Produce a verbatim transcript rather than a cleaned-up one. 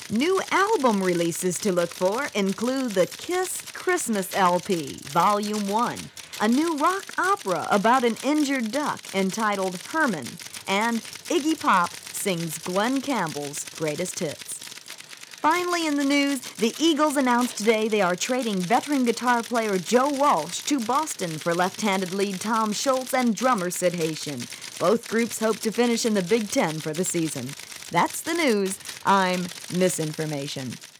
New album releases to look for include the Kiss Christmas L P, Volume one, a new rock opera about an injured duck entitled Herman, and Iggy Pop sings Glenn Campbell's greatest hits. Finally in the news, the Eagles announced today they are trading veteran guitar player Joe Walsh to Boston for left-handed lead Tom Schultz and drummer Sid Haitian. Both groups hope to finish in the Big Ten for the season. That's the news. I'm Misinformation.